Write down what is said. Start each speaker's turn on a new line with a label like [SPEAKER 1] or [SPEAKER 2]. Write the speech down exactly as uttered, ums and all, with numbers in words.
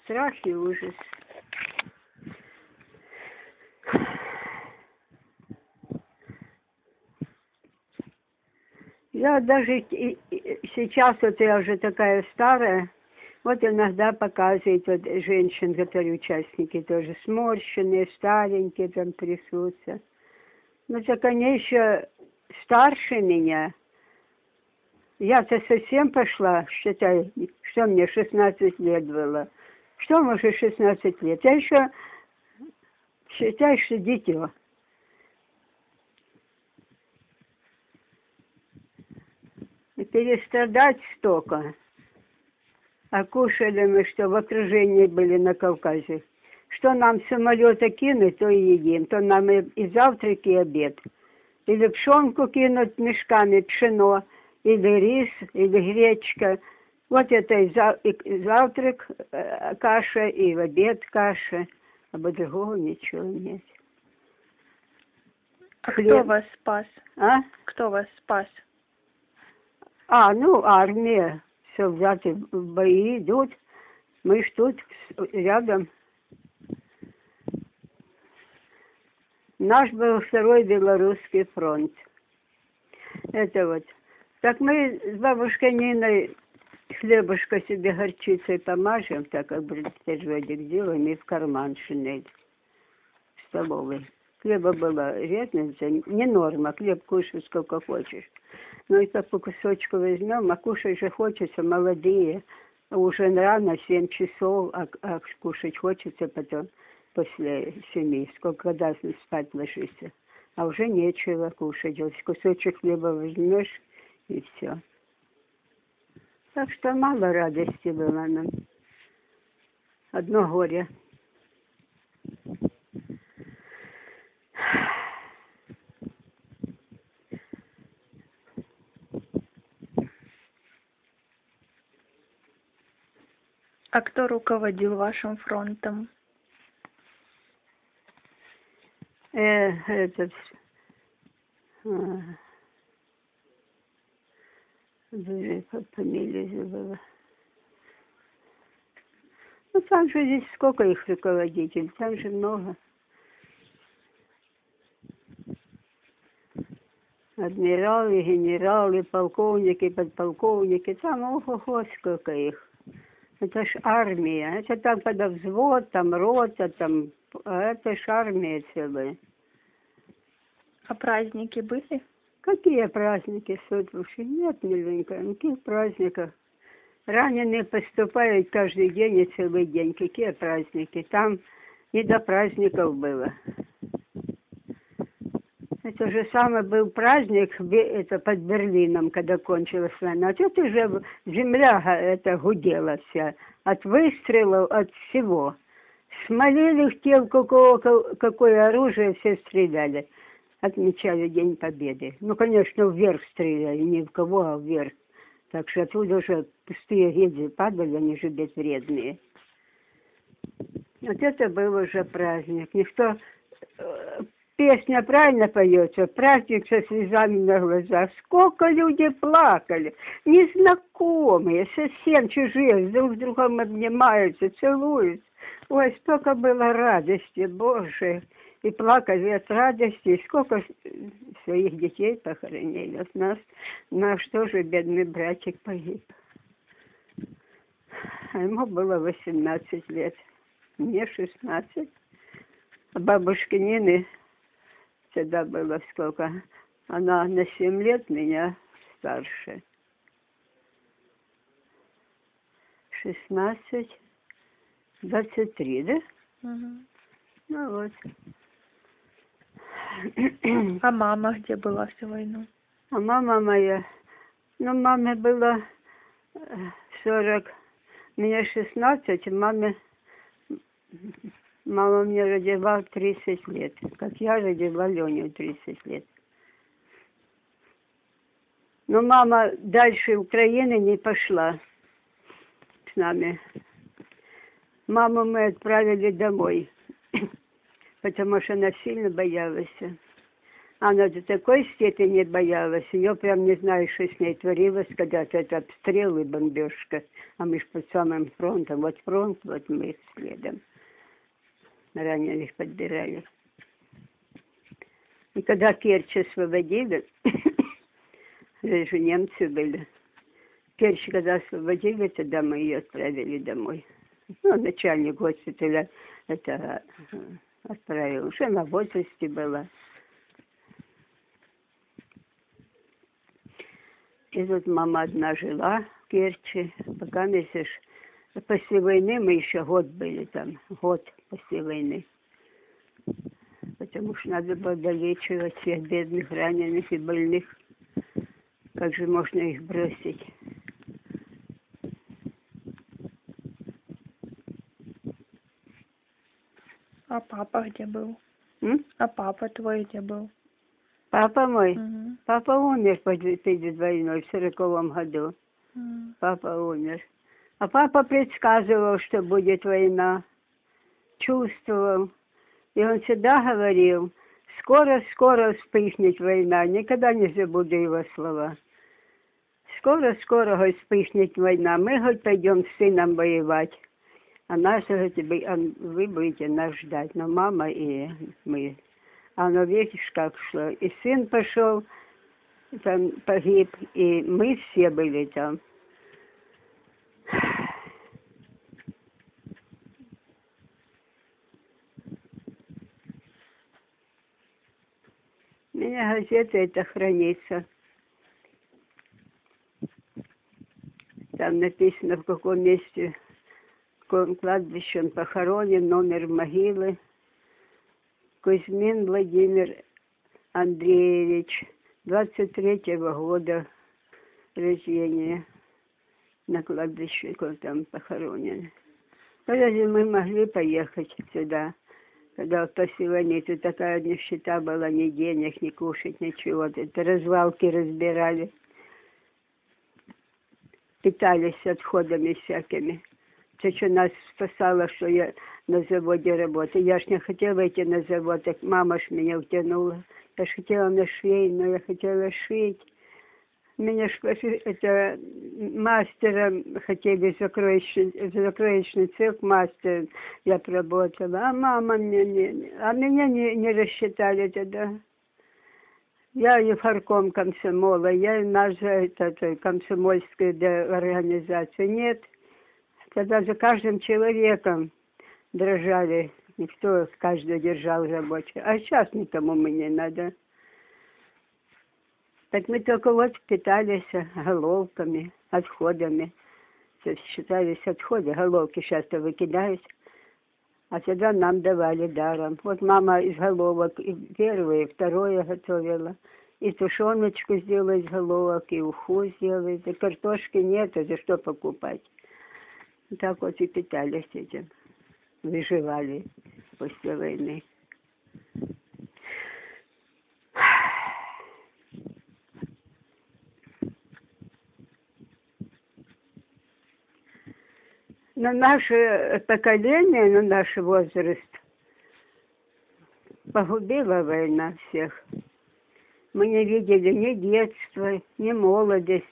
[SPEAKER 1] страх и ужас. Я даже сейчас, вот я уже такая старая, вот иногда показывают вот женщин, которые участники тоже сморщенные, старенькие там трясутся. Ну так они еще старше меня. Я-то совсем пошла, считай, что мне шестнадцать лет было. Что может шестнадцать лет? Я еще, считай, что дитё. И перестрадать столько. А кушали мы, что в окружении были на Кавказе. Что нам самолета кинуть, то и едим. То нам и, и завтрак, и обед. Или пшенку кинуть мешками, пшено, или рис, или гречка. Вот это и, за, и завтрак э, каша, и в обед каша. А бы другого ничего нет.
[SPEAKER 2] А
[SPEAKER 1] Хлеб.
[SPEAKER 2] кто вас спас?
[SPEAKER 1] А?
[SPEAKER 2] Кто вас спас?
[SPEAKER 1] А, ну, армия. Солдаты в бои идут. Мы ж тут рядом. Наш был второй белорусский фронт. Это вот. Так мы с бабушкой Ниной хлебушка себе горчицей помажем, так как бритежведик делаем, и в карман шинель в столовой. Хлеба было разница, не норма, хлеб кушай сколько хочешь. Ну и так по кусочку возьмем, а кушать же хочется, молодые. Уже рано, семь часов, а, а кушать хочется потом после семи, сколько когда спать ложишься. А уже нечего кушать. Вот кусочек хлеба возьмешь, и все. Так что мало радости было нам. Одно горе.
[SPEAKER 2] А кто руководил вашим фронтом?
[SPEAKER 1] Э, этот... А, фамилия забыла. Ну, там же здесь сколько их руководителей, там же много. Адмиралы, генералы, полковники, подполковники, там ого-го, сколько их. Это ж армия, это там когда взвод, там рота, там, а это ж армия целая.
[SPEAKER 2] А праздники были?
[SPEAKER 1] Какие праздники, Светлуши? Нет, миленько, никаких праздников. Раненые поступают каждый день и целый день. Какие праздники? Там не до праздников было. Это же самый был праздник это под Берлином, когда кончилась война. А тут уже земля это гудела вся. От выстрелов, от всего. Смолили в тел, какого, какое оружие, все стреляли. Отмечали День Победы. Ну, конечно, вверх стреляли, не в кого, а вверх. Так что оттуда уже пустые гильзы падали, они же безвредные. Вот это был уже праздник. Никто... Песня правильно поется, праздник со слезами на глазах. Сколько люди плакали, незнакомые, совсем чужие, друг с другом обнимаются, целуются. Ой, столько было радости, Боже. И плакали от радости, и сколько своих детей похоронили. От нас, наш тоже бедный братик погиб. А ему было восемнадцать лет, мне шестнадцать. А бабушке Нины тогда было сколько? Она на семь лет меня старше. шестнадцать, двадцать три, да?
[SPEAKER 2] Угу.
[SPEAKER 1] Ну вот.
[SPEAKER 2] А мама где была всю войну?
[SPEAKER 1] А мама моя, ну маме было сорок, мне шестнадцать, маме, мама мне родила в тридцать лет, как я родила Леню тридцать лет. Но мама дальше Украины не пошла с нами. Маму мы отправили домой, потому что она сильно боялась. Она до такой степени боялась, ее прям не знаю, что с ней творилось, когда-то это обстрел и бомбежка, а мы ж под самым фронтом, вот фронт, вот мы следом, раненых подбирали. И когда Керчь освободили, здесь же немцы были, Керчь когда освободили, тогда мы ее отправили домой. Ну, начальник госпиталя это отправил, уже на возрасте была. И тут мама одна жила в Керчи, пока месяц. После войны мы еще год были там, год после войны. Потому что надо было долечивать всех бедных, раненых и больных. Как же можно их бросить?
[SPEAKER 2] А папа где был?
[SPEAKER 1] М?
[SPEAKER 2] А папа твой где был?
[SPEAKER 1] Папа мой?
[SPEAKER 2] Угу.
[SPEAKER 1] Папа умер перед войной в сороковом году.
[SPEAKER 2] Угу.
[SPEAKER 1] Папа умер. А папа предсказывал, что будет война. Чувствовал. И он всегда говорил, скоро-скоро вспыхнет война. Никогда не забуду его слова. Скоро-скоро вспыхнет война. Мы хоть пойдем с сыном воевать. А нас, вы будете нас ждать. Но мама и мы. А оно, видишь, как шло. И сын пошел, там погиб, и мы все были там. У меня газета это хранится. Там написано, в каком месте, в каком кладбище он похоронен, номер могилы. Кузьмин Владимир Андреевич, двадцать третьего года рождения, на кладбище, он там похоронен. Разве мы могли поехать сюда, когда после войны тут такая нищета была, ни денег, ни кушать, ничего. Это развалки разбирали, питались отходами всякими. Это что нас спасало, что я на заводе работаю. Я ж не хотела идти на завод, так мама ж меня утянула. Я ж хотела на швейную, я хотела шить. Меня ж это мастером хотели, закроечный, закроечный цех мастером я проработала. А мама мне не, а меня не, не рассчитали тогда. Я и фарком комсомола, я и наша это, комсомольская организация. Нет. Тогда за каждым человеком дрожали, никто каждый держал рабочий. А сейчас никому мы не надо. Так мы только вот питались головками, отходами. Считались отходы, головки часто выкидались. А тогда нам давали даром. Вот мама из головок и первое, и второе готовила. И тушеночку сделала из головок, и уху сделала. И картошки нет, а за что покупать? Так вот и питались этим, выживали после войны. Но наше поколение, но наш возраст погубила война всех. Мы не видели ни детства, ни молодости,